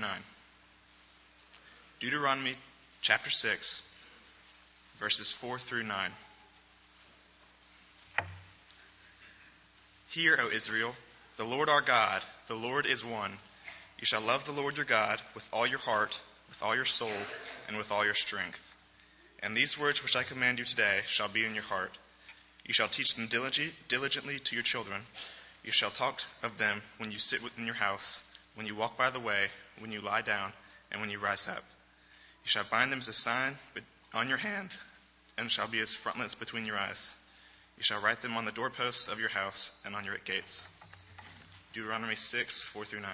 9. Deuteronomy chapter 6, verses 4 through 9. Hear, O Israel, the Lord our God, the Lord is one. You shall love the Lord your God with all your heart, with all your soul, and with all your strength. And these words which I command you today shall be in your heart. You shall teach them diligently to your children. You shall talk of them when you sit in your house, when you walk by the way, when you lie down, and when you rise up. You shall bind them as a sign on your hand, and shall be as frontlets between your eyes. You shall write them on the doorposts of your house and on your gates. Deuteronomy 6, 4 through 9.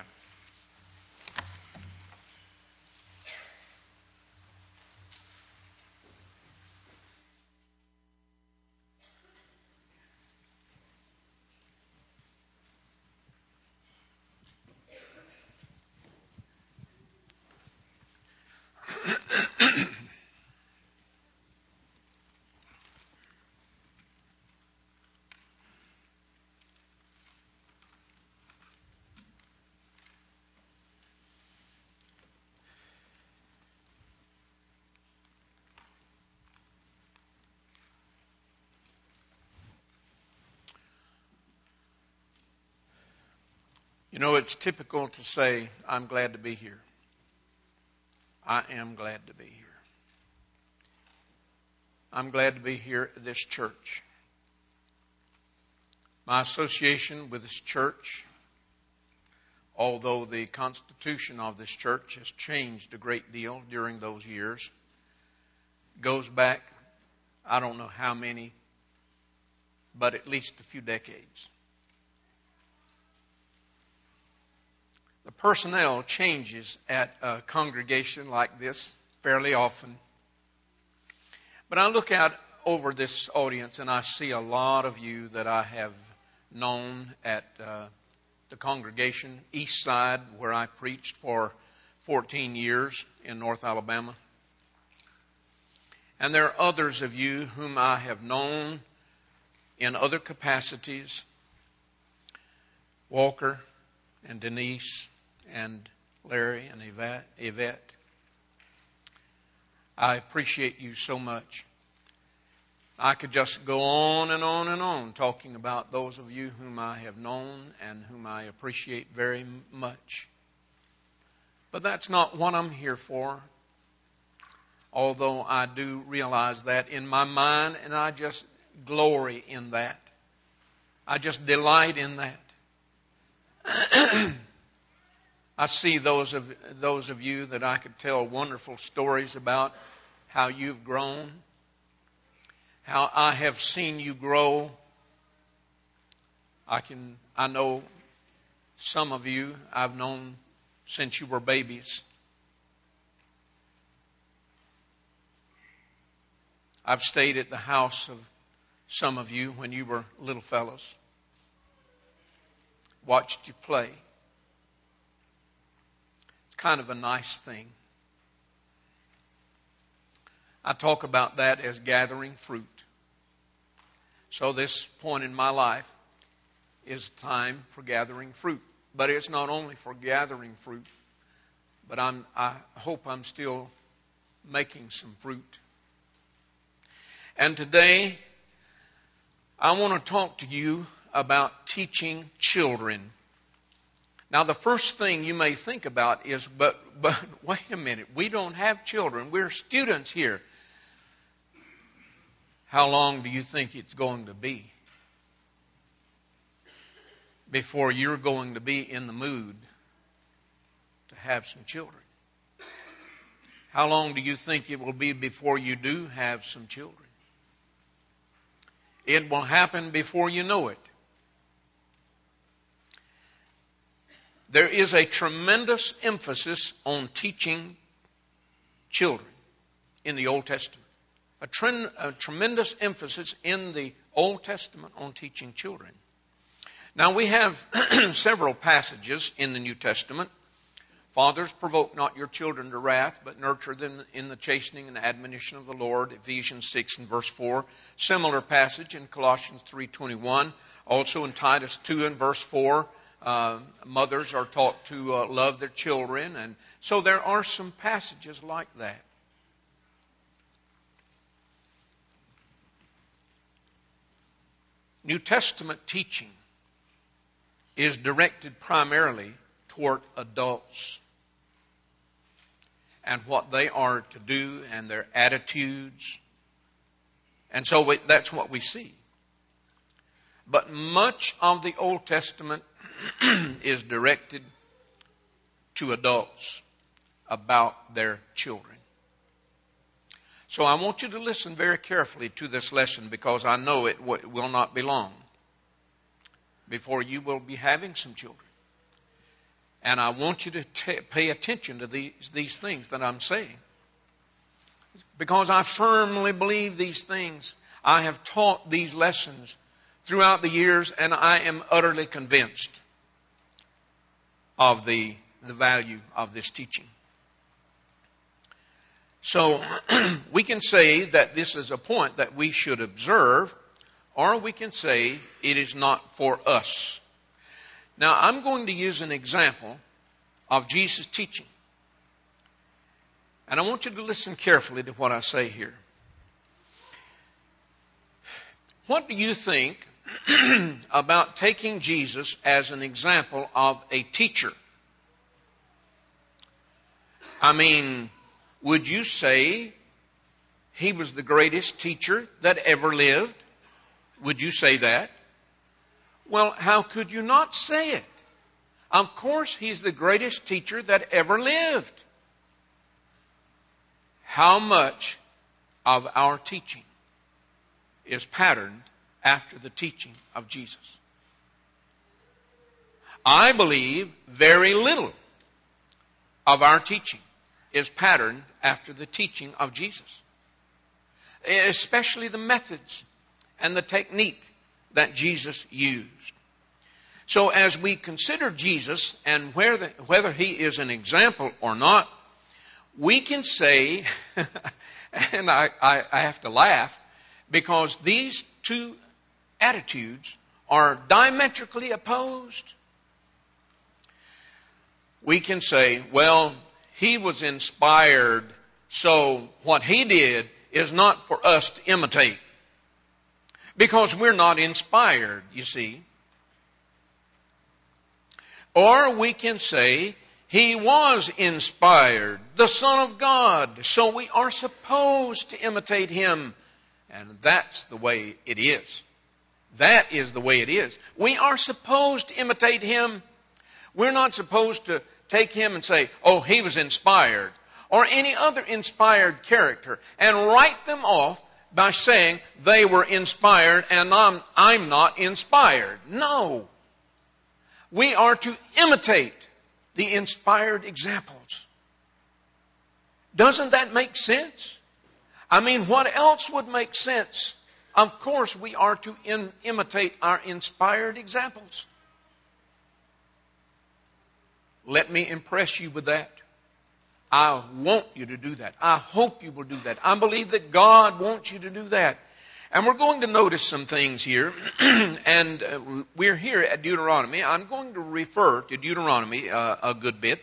You know, it's typical to say, I'm glad to be here. I am glad to be here. I'm glad to be here at this church. My association with this church, although the constitution of this church has changed a great deal during those years, goes back, I don't know how many, but at least a few decades. The personnel changes at a congregation like this fairly often. But I look out over this audience and I see a lot of you that I have known at the congregation East Side, where I preached for 14 years in North Alabama. And there are others of you whom I have known in other capacities. Walker and Denise and Larry and Yvette. I appreciate you so much. I could just go on and on and on talking about those of you whom I have known and whom I appreciate very much. But that's not what I'm here for. Although I do realize that in my mind, and I just glory in that. I just delight in that. I see those of you that I could tell wonderful stories about how you've grown, how I have seen you grow. I know some of you I've known since you were babies. I've stayed at the house of some of you when you were little fellows. Watched you play. It's kind of a nice thing. I talk about that as gathering fruit. So this point in my life is time for gathering fruit. But it's not only for gathering fruit, but I hope I'm still making some fruit. And today, I want to talk to you about teaching children. Now, the first thing you may think about is, but wait a minute, we don't have children. We're students here. How long do you think it's going to be before you're going to be in the mood to have some children? How long do you think it will be before you do have some children? It will happen before you know it. There is a tremendous emphasis on teaching children in the Old Testament. A tremendous emphasis in the Old Testament on teaching children. Now we have several passages in the New Testament. Fathers, provoke not your children to wrath, but nurture them in the chastening and admonition of the Lord. Ephesians 6 and verse 4. Similar passage in Colossians 3:21. Also in Titus 2 and verse 4. Mothers are taught to love their children. And so there are some passages like that. New Testament teaching is directed primarily toward adults and what they are to do and their attitudes. And so that's what we see. But much of the Old Testament is directed to adults about their children. So I want you to listen very carefully to this lesson, because I know it will not be long before you will be having some children. And I want you to pay attention to these things that I'm saying, because I firmly believe these things. I have taught these lessons throughout the years, and I am utterly convinced of the value of this teaching. So we can say that this is a point that we should observe, or we can say it is not for us. Now, I'm going to use an example of Jesus' teaching. And I want you to listen carefully to what I say here. What do you think about taking Jesus as an example of a teacher? I mean, would you say he was the greatest teacher that ever lived? Would you say that? Well, how could you not say it? Of course, he's the greatest teacher that ever lived. How much of our teaching is patterned after the teaching of Jesus? I believe very little of our teaching is patterned after the teaching of Jesus, especially the methods and the technique that Jesus used. So as we consider Jesus and whether he is an example or not, we can say, and I have to laugh, because these two attitudes are diametrically opposed. We can say, well, he was inspired, so what he did is not for us to imitate, because we're not inspired, you see. Or we can say he was inspired, the Son of God, so we are supposed to imitate him. And that's the way it is. That is the way it is. We are supposed to imitate him. We're not supposed to take him and say, oh, he was inspired, or any other inspired character, and write them off by saying they were inspired and I'm not inspired. No. We are to imitate the inspired examples. Doesn't that make sense? I mean, what else would make sense? Of course, we are to imitate our inspired examples. Let me impress you with that. I want you to do that. I hope you will do that. I believe that God wants you to do that. And we're going to notice some things here. And we're here at Deuteronomy. I'm going to refer to Deuteronomy a good bit.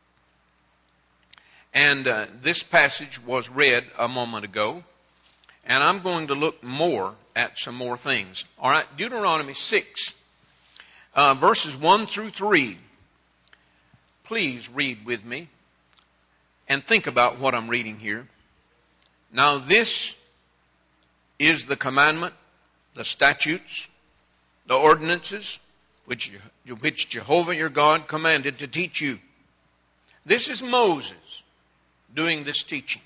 And this passage was read a moment ago. And I'm going to look more at some more things. All right, Deuteronomy 6, verses 1 through 3. Please read with me and think about what I'm reading here. Now this is the commandment, the statutes, the ordinances, which Jehovah your God commanded to teach you. This is Moses doing this teaching.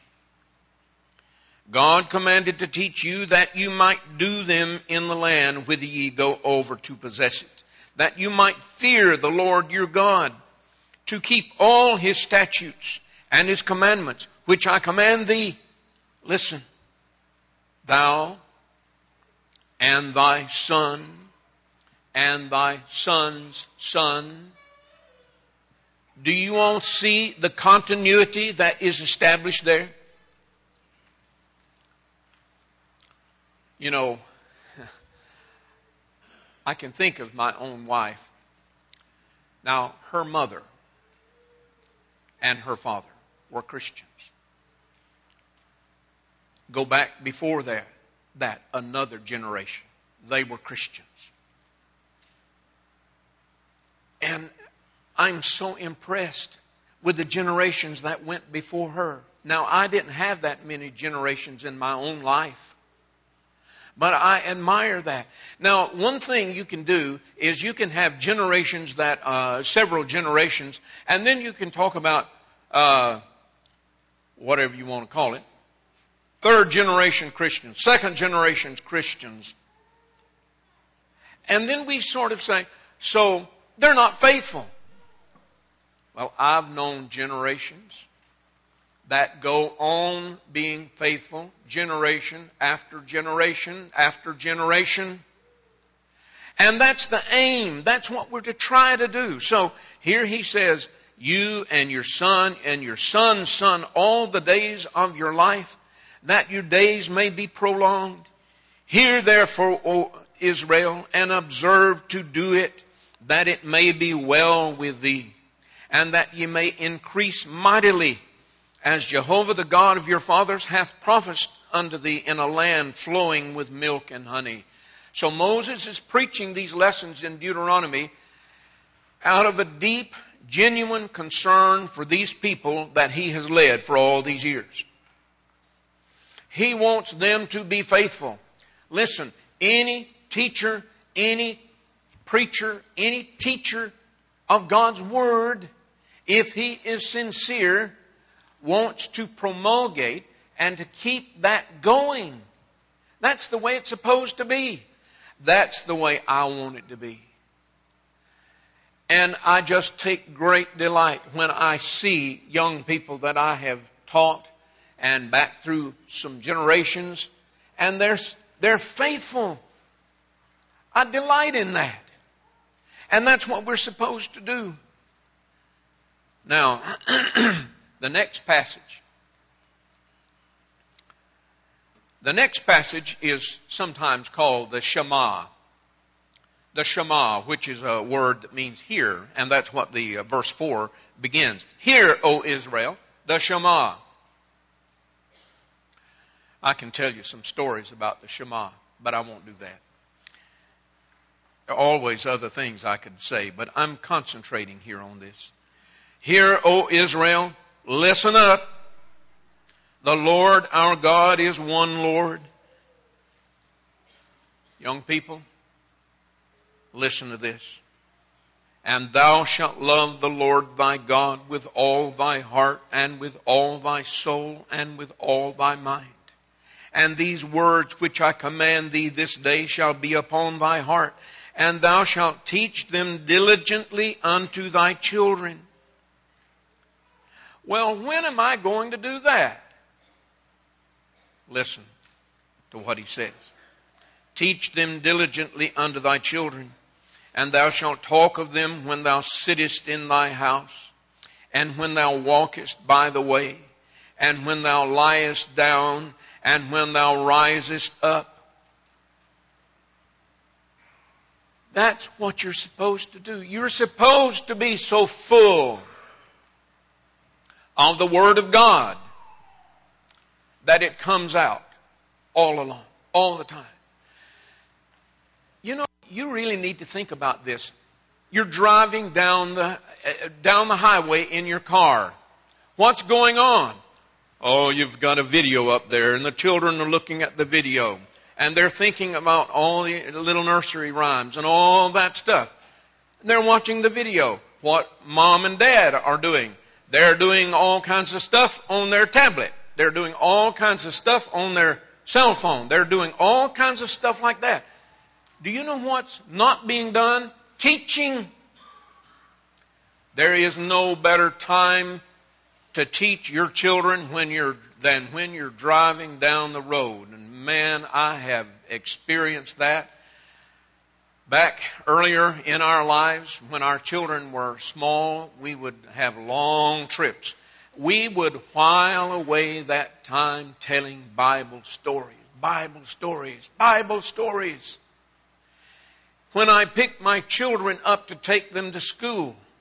God commanded to teach you that you might do them in the land whither ye go over to possess it, that you might fear the Lord your God, to keep all his statutes and his commandments, which I command thee. Listen, thou and thy son and thy son's son. Do you all see the continuity that is established there? You know, I can think of my own wife. Now, her mother and her father were Christians. Go back before that another generation. They were Christians. And I'm so impressed with the generations that went before her. Now, I didn't have that many generations in my own life, but I admire that. Now, one thing you can do is you can have generations that, several generations, and then you can talk about whatever you want to call it. Third generation Christians, second generation Christians. And then we sort of say, so they're not faithful. Well, I've known generations that go on being faithful, generation after generation after generation. And that's the aim. That's what we're to try to do. So here he says, you and your son's son, all the days of your life, that your days may be prolonged. Hear therefore, O Israel, and observe to do it, that it may be well with thee, and that ye may increase mightily, as Jehovah the God of your fathers hath promised unto thee, in a land flowing with milk and honey. So Moses is preaching these lessons in Deuteronomy out of a deep, genuine concern for these people that he has led for all these years. He wants them to be faithful. Listen, any teacher, any preacher, any teacher of God's Word, if he is sincere, wants to promulgate and to keep that going. That's the way it's supposed to be. That's the way I want it to be. And I just take great delight when I see young people that I have taught and back through some generations, and they're faithful. I delight in that. And that's what we're supposed to do. Now, the next passage. The next passage is sometimes called the Shema. The Shema, which is a word that means hear, and that's what the verse 4 begins. Hear, O Israel, the Shema. I can tell you some stories about the Shema, but I won't do that. There are always other things I could say, but I'm concentrating here on this. Hear, O Israel, listen up. The Lord our God is one Lord. Young people, listen to this. And thou shalt love the Lord thy God with all thy heart and with all thy soul and with all thy mind. And these words which I command thee this day shall be upon thy heart, and thou shalt teach them diligently unto thy children. Well, when am I going to do that? Listen to what he says. Teach them diligently unto thy children, and thou shalt talk of them when thou sittest in thy house, and when thou walkest by the way, and when thou liest down, and when thou risest up. That's what you're supposed to do. You're supposed to be so full of the Word of God that it comes out all along, all the time. You know, you really need to think about this. You're driving down the highway in your car. What's going on? Oh, you've got a video up there, and the children are looking at the video, and they're thinking about all the little nursery rhymes and all that stuff. They're watching the video. What mom and dad are doing. They're doing all kinds of stuff on their tablet. They're doing all kinds of stuff on their cell phone. They're doing all kinds of stuff like that. Do you know what's not being done? Teaching. There is no better time to teach your children than when you're driving down the road. And man, I have experienced that. Back earlier in our lives, when our children were small, we would have long trips. We would while away that time telling Bible stories, Bible stories, Bible stories. When I picked my children up to take them to school,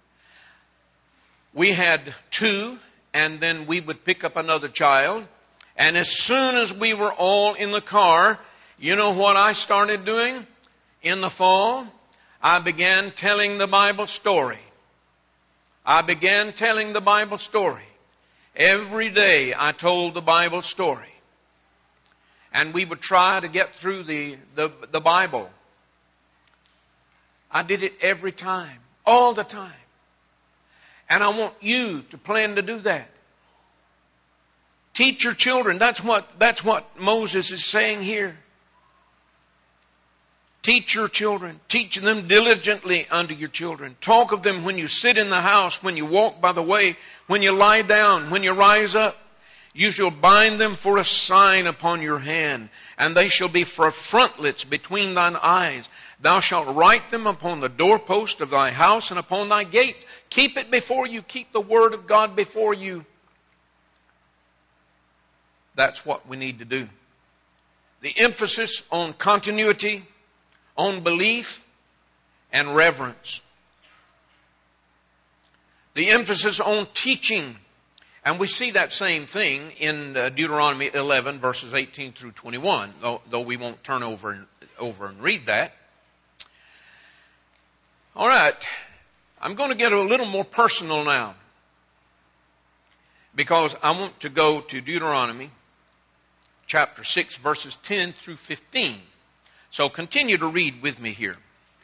we had 2, and then we would pick up another child. And as soon as we were all in the car, you know what I started doing? In the fall, I began telling the Bible story. I began telling the Bible story. Every day I told the Bible story. And we would try to get through the Bible. I did it every time, all the time. And I want you to plan to do that. Teach your children. That's what Moses is saying here. Teach your children. Teach them diligently unto your children. Talk of them when you sit in the house, when you walk by the way, when you lie down, when you rise up. You shall bind them for a sign upon your hand, and they shall be for frontlets between thine eyes. Thou shalt write them upon the doorpost of thy house and upon thy gates. Keep it before you. Keep the word of God before you. That's what we need to do. The emphasis on continuity, on belief, and reverence. The emphasis on teaching. And we see that same thing in Deuteronomy 11, verses 18 through 21, though we won't turn over and read that. All right, I'm going to get a little more personal now, because I want to go to Deuteronomy chapter 6, verses 10 through 15. So continue to read with me here.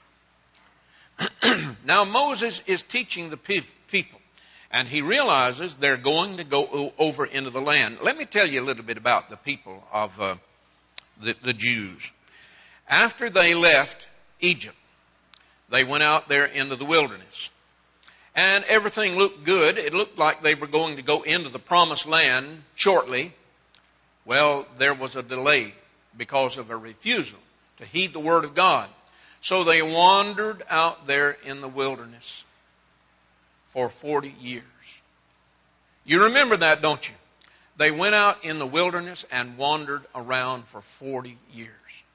Now Moses is teaching the people, and he realizes they're going to go over into the land. Let me tell you a little bit about the people of the Jews. After they left Egypt, they went out there into the wilderness. And everything looked good. It looked like they were going to go into the promised land shortly. Well, there was a delay because of a refusal to heed the word of God. So they wandered out there in the wilderness for 40 years. You remember that, don't you? They went out in the wilderness and wandered around for 40 years.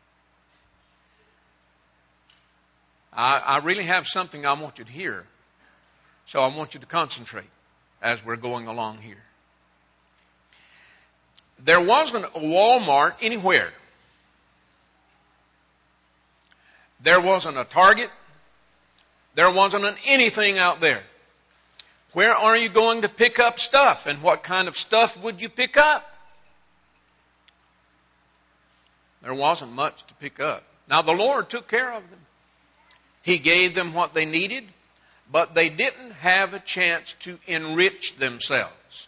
I really have something I want you to hear. So I want you to concentrate as we're going along here. There wasn't a Walmart anywhere. There wasn't a Target. There wasn't anything out there. Where are you going to pick up stuff? And what kind of stuff would you pick up? There wasn't much to pick up. Now the Lord took care of them. He gave them what they needed, but they didn't have a chance to enrich themselves.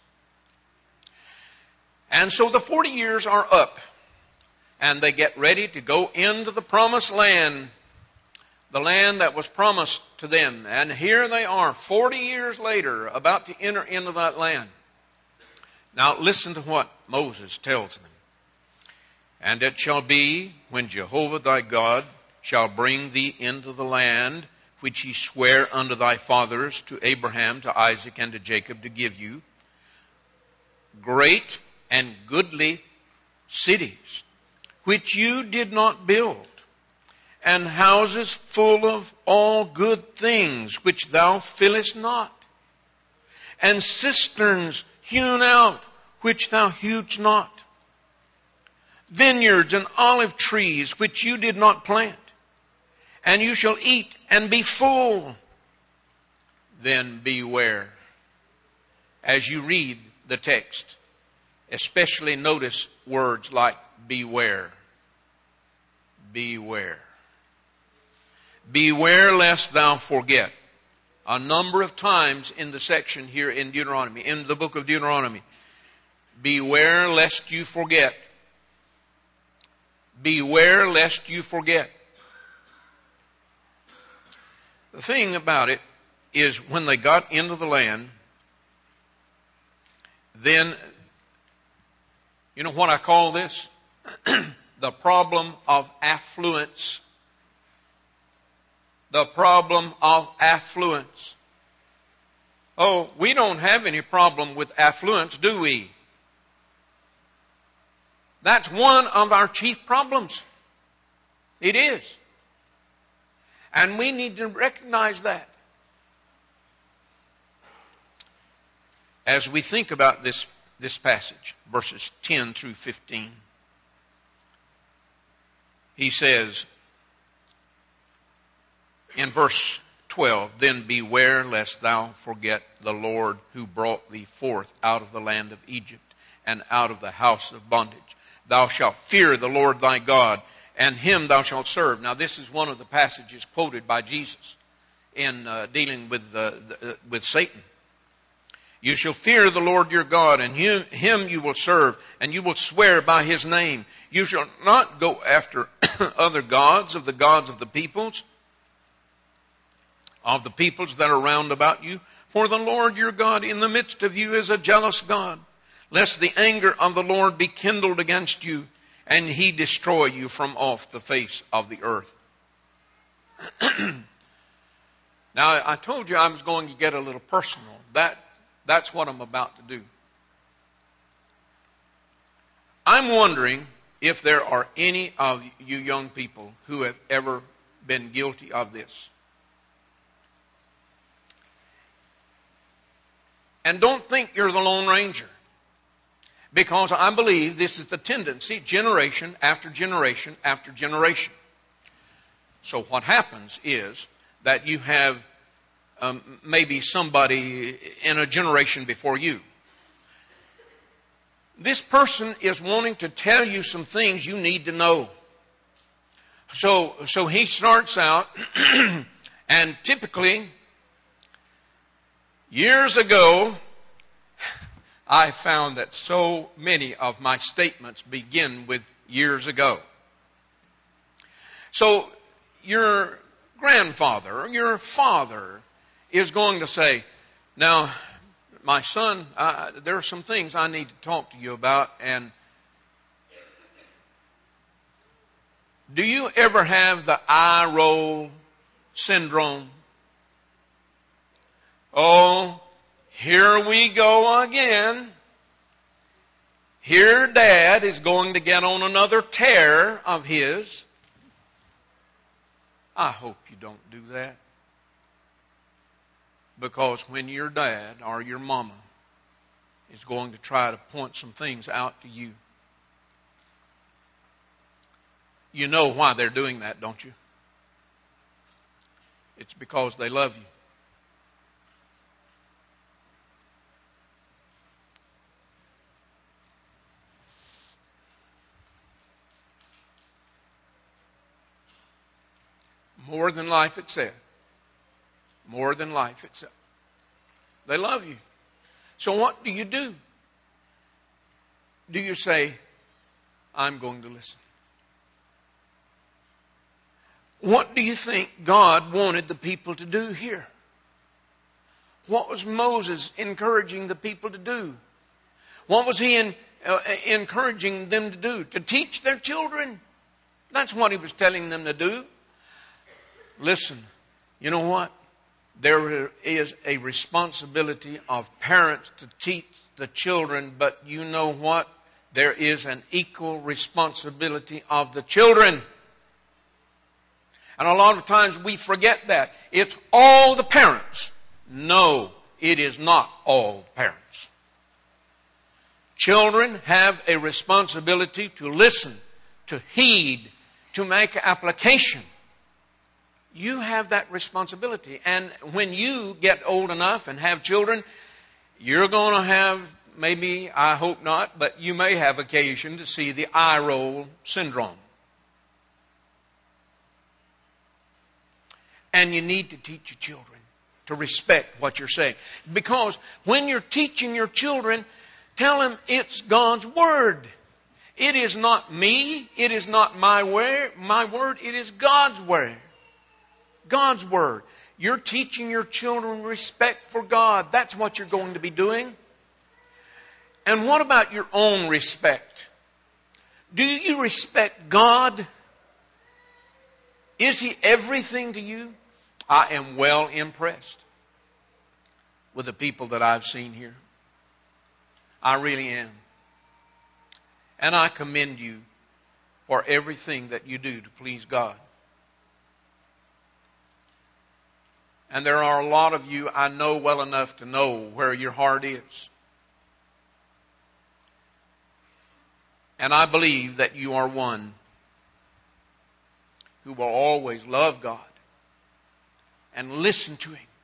And so the 40 years are up, and they get ready to go into the promised land, the land that was promised to them. And here they are, 40 years later, about to enter into that land. Now listen to what Moses tells them. And it shall be, when Jehovah thy God shall bring thee into the land which he sware unto thy fathers, to Abraham, to Isaac, and to Jacob, to give you, great and goodly cities, which you did not build, and houses full of all good things, which thou fillest not, and cisterns hewn out, which thou hewest not, vineyards and olive trees, which you did not plant, and you shall eat and be full. Then beware. As you read the text, especially notice words like beware. Beware. Beware lest thou forget. A number of times in the section here in Deuteronomy, in the book of Deuteronomy. Beware lest you forget. Beware lest you forget. The thing about it is, when they got into the land, then, you know what I call this? The problem of affluence. The problem of affluence. Oh, we don't have any problem with affluence, do we? That's one of our chief problems. It is. And we need to recognize that. as we think about this passage, verses 10 through 15, he says in verse 12, "Then beware lest thou forget the Lord who brought thee forth out of the land of Egypt and out of the house of bondage. Thou shalt fear the Lord thy God, and him thou shalt serve." Now this is one of the passages quoted by Jesus in dealing with Satan. "You shall fear the Lord your God, and him you will serve, and you will swear by his name. You shall not go after other gods of the peoples, that are round about you. For the Lord your God in the midst of you is a jealous God, lest the anger of the Lord be kindled against you, and he destroy you from off the face of the earth." Now, I told you I was going to get a little personal. That's what I'm about to do. I'm wondering if there are any of you young people who have ever been guilty of this. And don't think you're the Lone Ranger, because I believe this is the tendency generation after generation after generation. So what happens is that you have maybe somebody in a generation before you. This person is wanting to tell you some things you need to know. So he starts out, and typically, years ago, I found that so many of my statements begin with years ago. So your grandfather or your father is going to say, "Now, my son, there are some things I need to talk to you about. And do you ever have the eye roll syndrome?" Oh, here we go again. Here Dad is going to get on another tear of his. I hope you don't do that. Because when your dad or your mama is going to try to point some things out to you, you know why they're doing that, don't you? It's because they love you. More than life itself. More than life itself. They love you. So what do? Do you say, "I'm going to listen"? What do you think God wanted the people to do here? What was Moses encouraging the people to do? What was he encouraging them to do? To teach their children. That's what he was telling them to do. Listen, you know what? There is a responsibility of parents to teach the children, but you know what? There is an equal responsibility of the children. And a lot of times we forget that. It's all the parents. No, it is not all parents. Children have a responsibility to listen, to heed, to make application. You have that responsibility. And when you get old enough and have children, you're going to have, maybe, I hope not, but you may have occasion to see the eye roll syndrome. And you need to teach your children to respect what you're saying. Because when you're teaching your children, tell them it's God's Word. It is not me. It is not my word. It is God's Word. God's Word. You're teaching your children respect for God. That's what you're going to be doing. And what about your own respect? Do you respect God? Is He everything to you? I am well impressed with the people that I've seen here. I really am. And I commend you for everything that you do to please God. And there are a lot of you I know well enough to know where your heart is. And I believe that you are one who will always love God and listen to Him.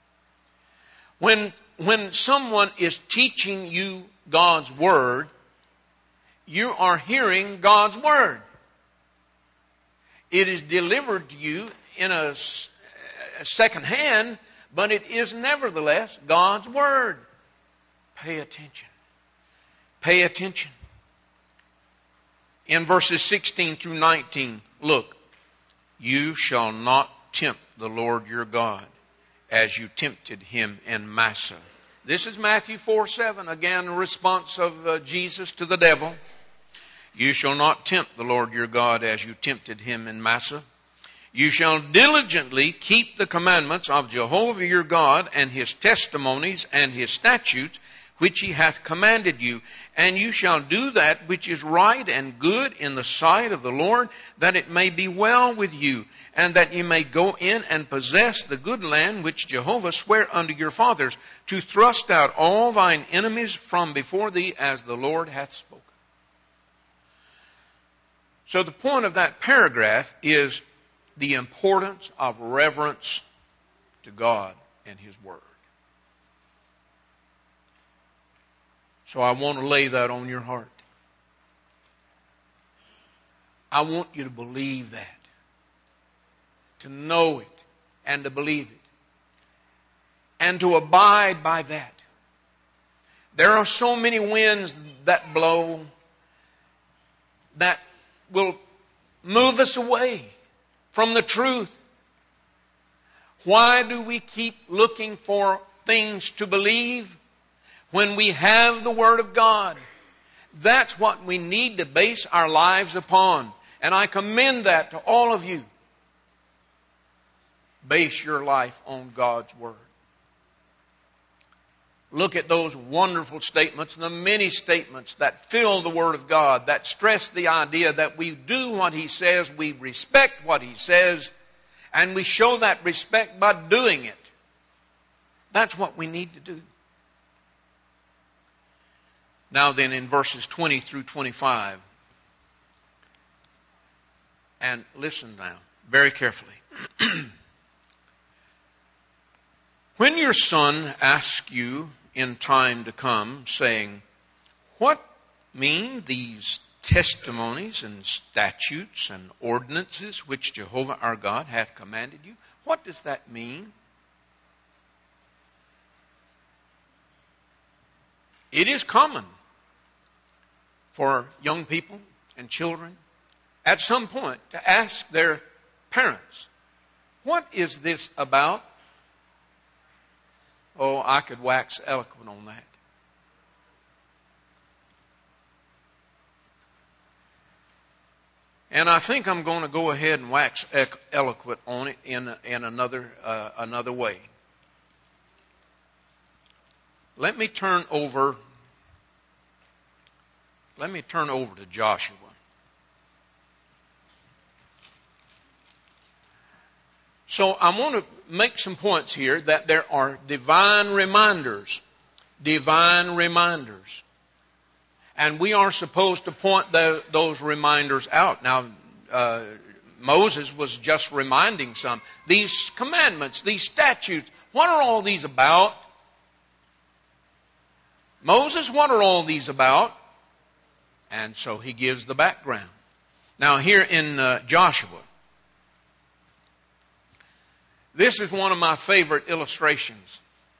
When someone is teaching you God's Word, you are hearing God's Word. It is delivered to you in a second hand, but it is nevertheless God's Word. Pay attention. Pay attention. In verses 16 through 19, look, you shall not tempt the Lord your God as you tempted Him in Massah. This is Matthew 4:7, again a response of Jesus to the devil. You shall not tempt the Lord your God as you tempted Him in Massah. You shall diligently keep the commandments of Jehovah your God and His testimonies and His statutes, which He hath commanded you. And you shall do that which is right and good in the sight of the Lord, that it may be well with you, and that ye may go in and possess the good land which Jehovah sware unto your fathers, to thrust out all thine enemies from before thee, as the Lord hath spoken. So the point of that paragraph is the importance of reverence to God and His Word. So I want to lay that on your heart. I want you to believe that, to know it, and to believe it, and to abide by that. There are so many winds that blow that will move us away from the truth. Why do we keep looking for things to believe when we have the Word of God? That's what we need to base our lives upon. And I commend that to all of you. Base your life on God's Word. Look at those wonderful statements and the many statements that fill the Word of God, that stress the idea that we do what He says, we respect what He says, and we show that respect by doing it. That's what we need to do. Now then, in verses 20 through 25, and listen now very carefully. When your son asks you in time to come, saying, what mean these testimonies and statutes and ordinances which Jehovah our God hath commanded you? What does that mean? It is common for young people and children at some point to ask their parents, what is this about? Oh, I could wax eloquent on that. And I think I'm going to go ahead and wax eloquent on it in another way. Let me turn over to Joshua. So I want to make some points here that there are divine reminders. Divine reminders. And we are supposed to point those reminders out. Now, Moses was just reminding some. These commandments, these statutes, what are all these about? Moses, what are all these about? And so he gives the background. Now here in Joshua, this is one of my favorite illustrations.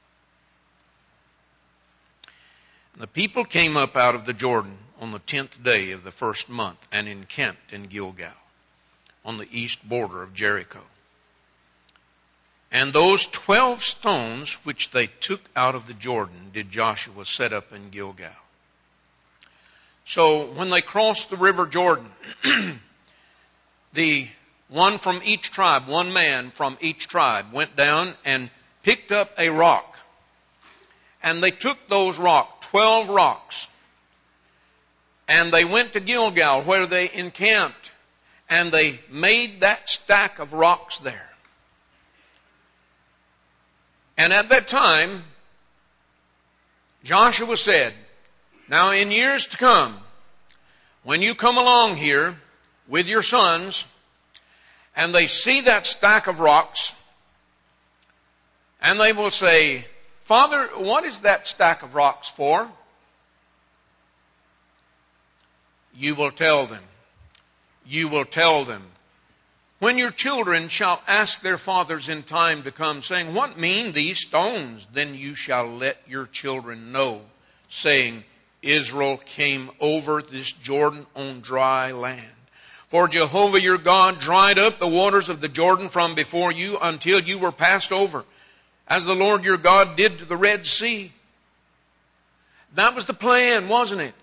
The people came up out of the Jordan on the 10th day of the first month and encamped in Gilgal on the east border of Jericho. And those 12 stones which they took out of the Jordan did Joshua set up in Gilgal. So when they crossed the river Jordan, the one from each tribe, one man from each tribe went down and picked up a rock. And they took those rocks, 12 rocks, and they went to Gilgal where they encamped, and they made that stack of rocks there. And at that time, Joshua said, now in years to come, when you come along here with your sons and they see that stack of rocks, and they will say, Father, what is that stack of rocks for? You will tell them. You will tell them. When your children shall ask their fathers in time to come, saying, What mean these stones? Then you shall let your children know, saying, Israel came over this Jordan on dry land. For Jehovah your God dried up the waters of the Jordan from before you until you were passed over, as the Lord your God did to the Red Sea. That was the plan, wasn't it?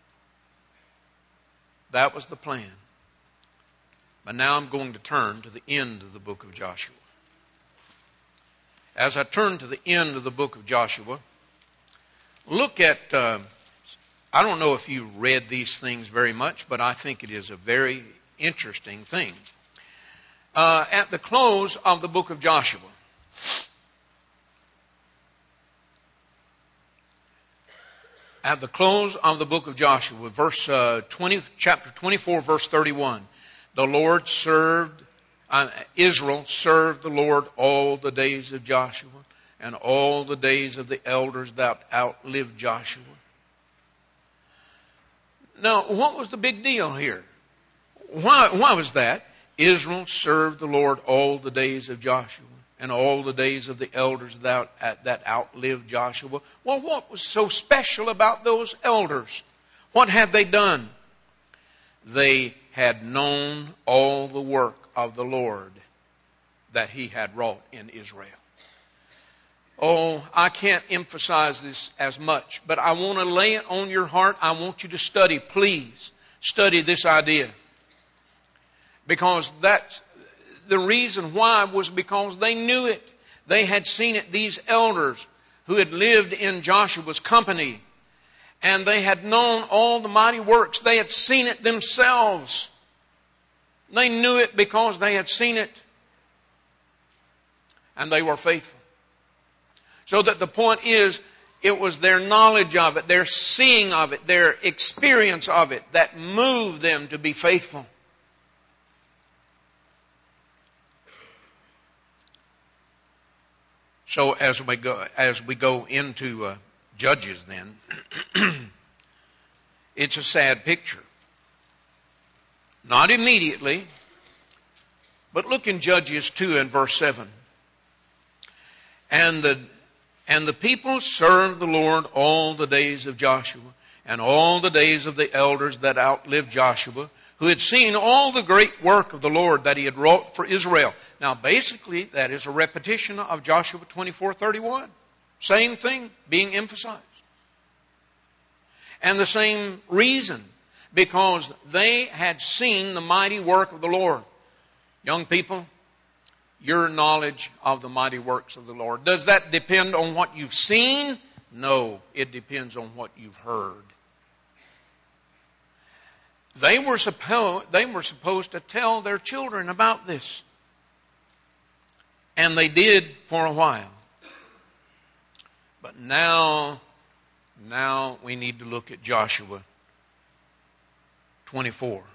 That was the plan. But now I'm going to turn to the end of the book of Joshua. As I turn to the end of the book of Joshua, look at, I don't know if you read these things very much, but I think it is a very interesting thing. At the close of the book of Joshua, at the close of the book of Joshua, chapter 24, verse 31, the Lord Israel served the Lord all the days of Joshua and all the days of the elders that outlived Joshua. Now, what was the big deal here? Why was that? Israel served the Lord all the days of Joshua and all the days of the elders that outlived Joshua. Well, what was so special about those elders? What had they done? They had known all the work of the Lord that He had wrought in Israel. Oh, I can't emphasize this as much, but I want to lay it on your heart. I want you to study, please, study this idea. Because that's the reason why was because they knew it. They had seen it. These elders who had lived in Joshua's company, and they had known all the mighty works. They had seen it themselves. They knew it because they had seen it. And they were faithful. So that the point is, it was their knowledge of it, their seeing of it, their experience of it that moved them to be faithful. So as we go into Judges then, it's a sad picture. Not immediately, but look in Judges 2 and verse 7. And the people served the Lord all the days of Joshua and all the days of the elders that outlived Joshua, who had seen all the great work of the Lord that He had wrought for Israel. Now basically that is a repetition of Joshua 24:31. Same thing being emphasized. And the same reason, because they had seen the mighty work of the Lord. Young people, your knowledge of the mighty works of the Lord, does that depend on what you've seen? No, it depends on what you've heard. They were supposed to tell their children about this. And they did for a while. But now we need to look at Joshua 24.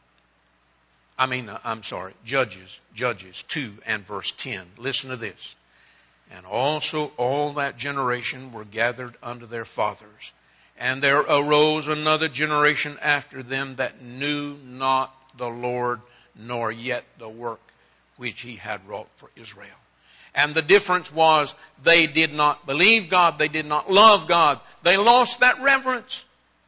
Judges 2 and verse 10. Listen to this. And also all that generation were gathered unto their fathers. And there arose another generation after them that knew not the Lord, nor yet the work which He had wrought for Israel. And the difference was they did not believe God. They did not love God. They lost that reverence.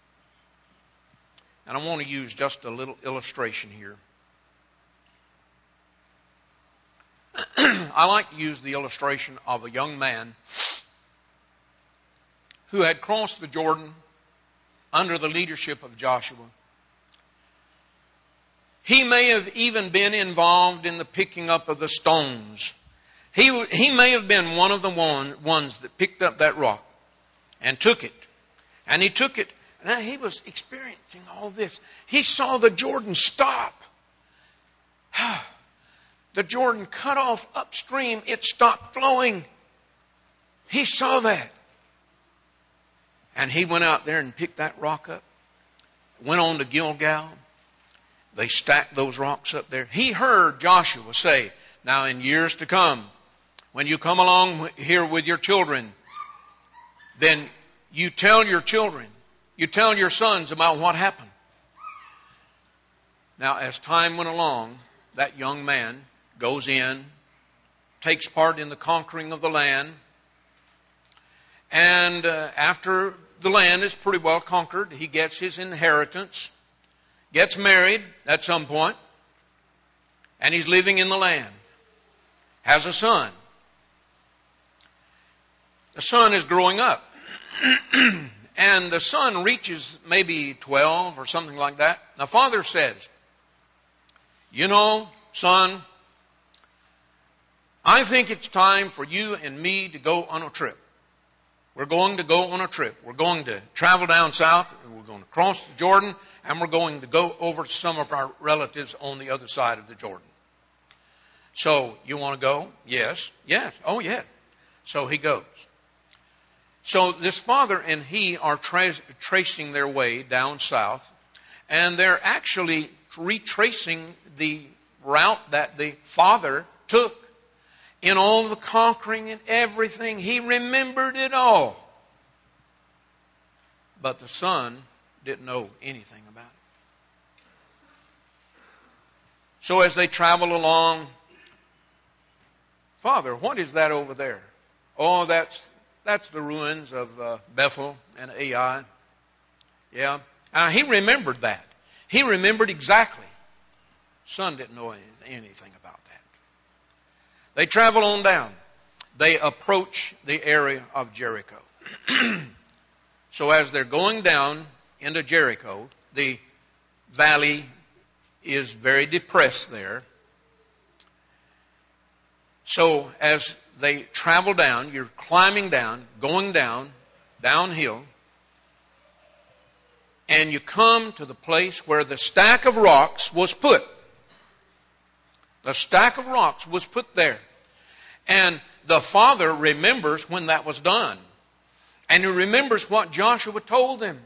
And I want to use just a little illustration here. I like to use the illustration of a young man who had crossed the Jordan under the leadership of Joshua. He may have even been involved in the picking up of the stones. He may have been one of the ones that picked up that rock and took it. And he took it. Now he was experiencing all this. He saw the Jordan stop. The Jordan cut off upstream. It stopped flowing. He saw that. And he went out there and picked that rock up. went on to Gilgal. They stacked those rocks up there. He heard Joshua say, now in years to come, when you come along here with your children, then you tell your children, you tell your sons about what happened. Now, as time went along, that young man goes in, takes part in the conquering of the land, and after the land is pretty well conquered, he gets his inheritance, gets married at some point, and he's living in the land, has a son. The son is growing up. And the son reaches maybe 12 or something like that. The father says, you know, son, I think it's time for you and me to go on a trip. We're going to go on a trip. We're going to travel down south. We're going to cross the Jordan. And we're going to go over to some of our relatives on the other side of the Jordan. So, you want to go? Yes. Yes. Oh, yeah. So he goes. So this father and he are tracing their way down south. And they're actually retracing the route that the father took. In all the conquering and everything, he remembered it all. But the son didn't know anything about it. So as they travel along, Father, what is that over there? Oh, that's the ruins of Bethel and Ai. Yeah. He remembered that. He remembered exactly. Son didn't know anything about that. They travel on down. They approach the area of Jericho. So as they're going down into Jericho, the valley is very depressed there. So as they travel down, you're climbing down, going down, downhill, and you come to the place where the stack of rocks was put. The stack of rocks was put there. And the father remembers when that was done. And he remembers what Joshua told him.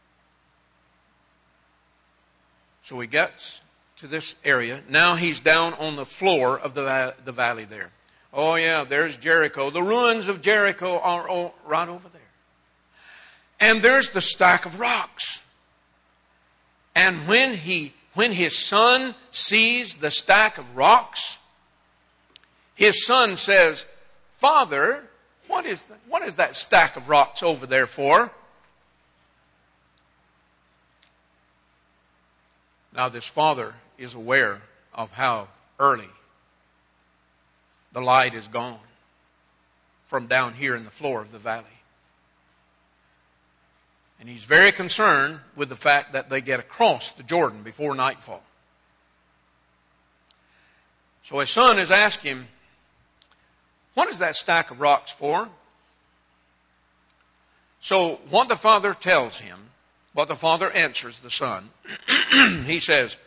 So he gets to this area. Now he's down on the floor of the valley there. Oh yeah, there's Jericho. The ruins of Jericho are right over there. And there's the stack of rocks. And when his son sees the stack of rocks, his son says, Father, what is that stack of rocks over there for? Now this father is aware of how early the light is gone from down here in the floor of the valley. And he's very concerned with the fact that they get across the Jordan before nightfall. So his son is asking him, what is that stack of rocks for? So what the father tells him, what the father answers the son, he says,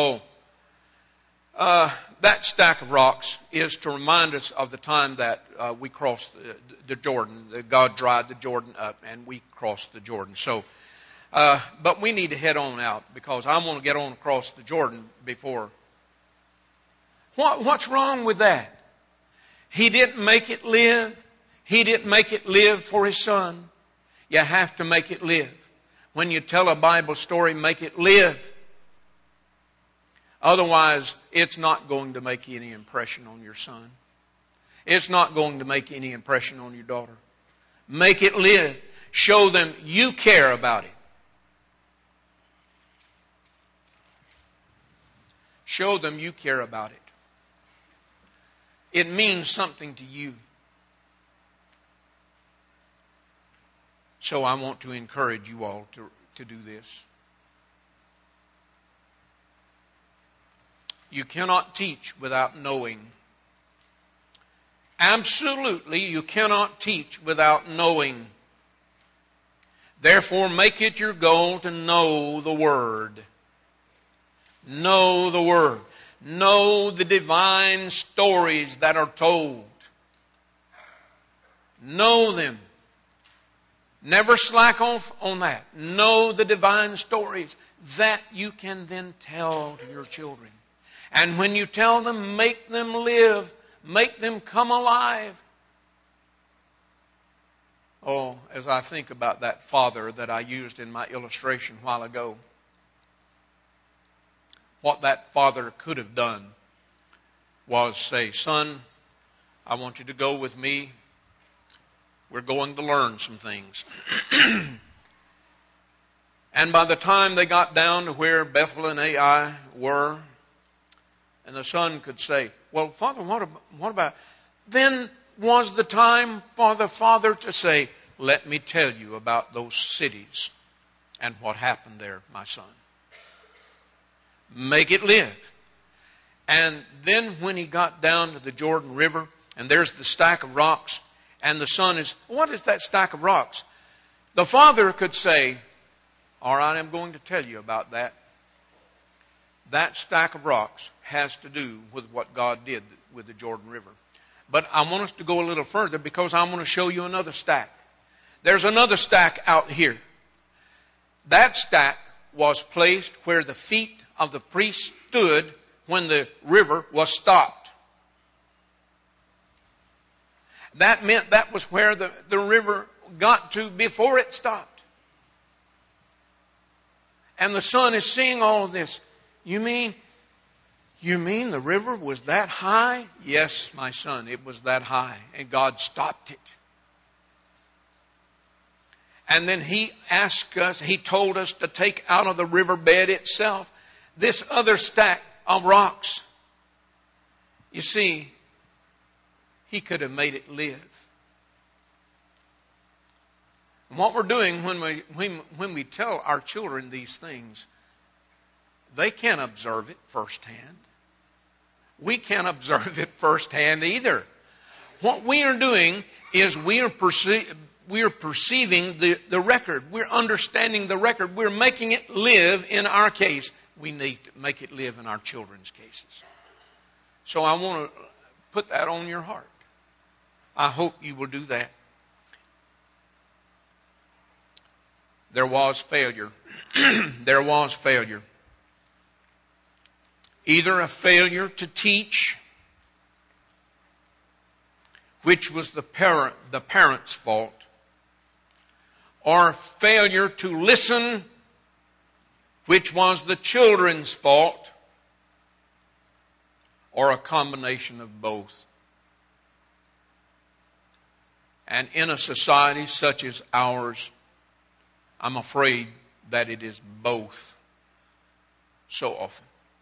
that stack of rocks is to remind us of the time that we crossed the Jordan. God dried the Jordan up and we crossed the Jordan. So, but we need to head on out because I want to get on across the Jordan before. What's wrong with that? He didn't make it live. He didn't make it live for his son. You have to make it live. When you tell a Bible story, make it live. Otherwise, it's not going to make any impression on your son. It's not going to make any impression on your daughter. Make it live. Show them you care about it. Show them you care about it. It means something to you. So I want to encourage you all to do this. You cannot teach without knowing. Absolutely, you cannot teach without knowing. Therefore, make it your goal to know the Word. Know the Word. Know the divine stories that are told. Know them. Never slack off on that. Know the divine stories that you can then tell to your children. And when you tell them, make them live. Make them come alive. Oh, as I think about that father that I used in my illustration a while ago, what that father could have done was say, son, I want you to go with me. We're going to learn some things. And by the time they got down to where Bethel and Ai were, and the son could say, well, Father, what about... Then was the time for the father to say, let me tell you about those cities and what happened there, my son. Make it live. And then when he got down to the Jordan River, and there's the stack of rocks, and the son is, what is that stack of rocks? The father could say, all right, I'm going to tell you about that. That stack of rocks has to do with what God did with the Jordan River. But I want us to go a little further because I want to show you another stack. There's another stack out here. That stack was placed where the feet of the priest stood when the river was stopped. That meant that was where the river got to before it stopped. And the son is seeing all of this. You mean the river was that high? Yes, my son, it was that high. And God stopped it. And then he asked us, he told us to take out of the riverbed itself this other stack of rocks. You see, he could have made it live. And what we're doing when we tell our children these things, they can't observe it firsthand. We can't observe it firsthand either. What we are doing is we are perceiving the record. We're understanding the record. We're making it live in our case. We need to make it live in our children's cases. So I want to put that on your heart. I hope you will do that. There was failure. There was failure. Either a failure to teach, which was the parent's fault, or failure to listen, which was the children's fault, or a combination of both. And in a society such as ours, I'm afraid that it is both so often.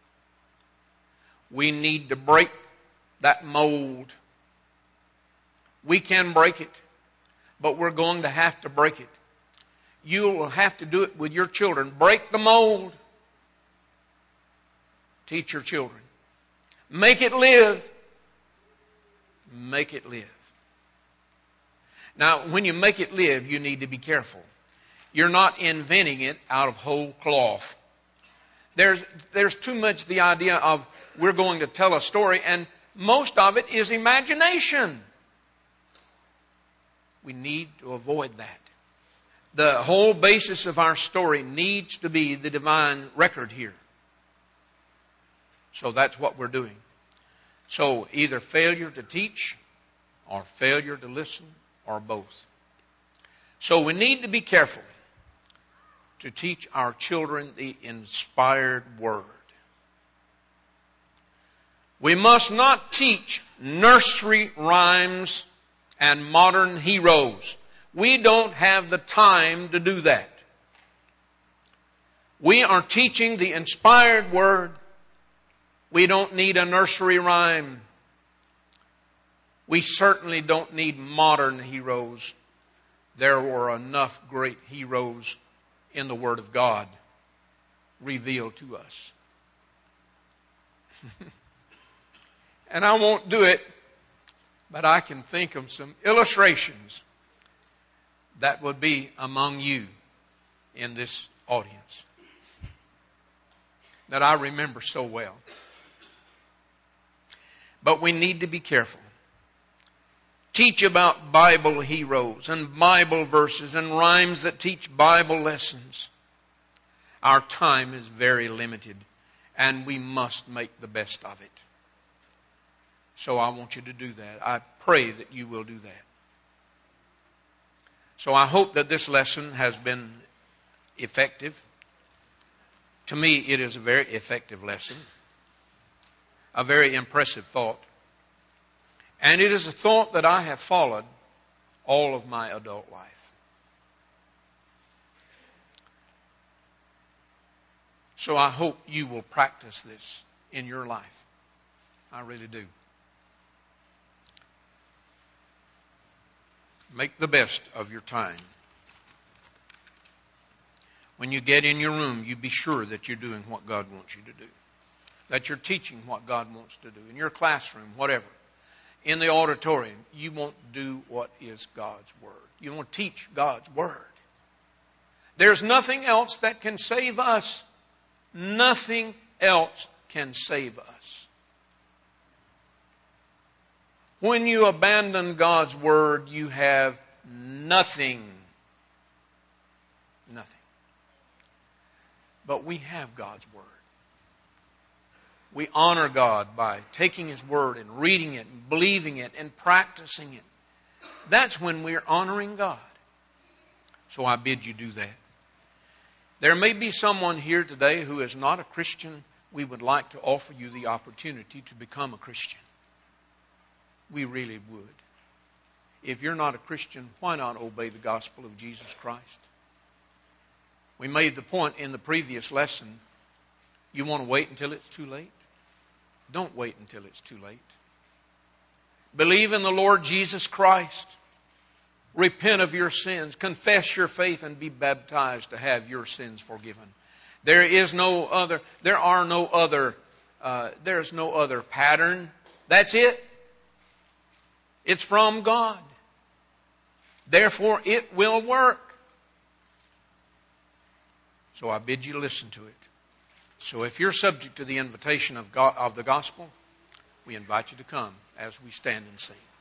We need to break that mold. We can break it, but we're going to have to break it. You will have to do it with your children. Break the mold. Teach your children. Make it live. Make it live. Now, when you make it live, you need to be careful. You're not inventing it out of whole cloth. There's too much the idea of we're going to tell a story, and most of it is imagination. We need to avoid that. The whole basis of our story needs to be the divine record here. So that's what we're doing. So either failure to teach or failure to listen or both. So we need to be careful to teach our children the inspired word. We must not teach nursery rhymes and modern heroes. We don't have the time to do that. We are teaching the inspired word. We don't need a nursery rhyme. We certainly don't need modern heroes. There were enough great heroes in the Word of God revealed to us. And I won't do it, but I can think of some illustrations that would be among you in this audience that I remember so well. But we need to be careful. teach about Bible heroes and Bible verses and rhymes that teach Bible lessons. Our time is very limited, and we must make the best of it. So I want you to do that. I pray that you will do that. So I hope that this lesson has been effective. To me, it is a very effective lesson. A very impressive thought. And it is a thought that I have followed all of my adult life. So I hope you will practice this in your life. I really do. Make the best of your time. When you get in your room, you be sure that you're doing what God wants you to do. That you're teaching what God wants to do. In your classroom, whatever. In the auditorium, you want to do what is God's Word. You want to teach God's Word. There's nothing else that can save us. Nothing else can save us. When you abandon God's Word, you have nothing. Nothing. But we have God's Word. We honor God by taking His Word and reading it and believing it and practicing it. That's when we're honoring God. So I bid you do that. There may be someone here today who is not a Christian. We would like to offer you the opportunity to become a Christian. We really would. If you're not a Christian, why not obey the gospel of Jesus Christ? We made the point in the previous lesson. You want to wait until it's too late? Don't wait until it's too late. Believe in the Lord Jesus Christ. Repent of your sins. Confess your faith and be baptized to have your sins forgiven. There's no other pattern. That's it. It's from God. Therefore, it will work. So I bid you listen to it. So if you're subject to the invitation of God, of the gospel, we invite you to come as we stand and sing.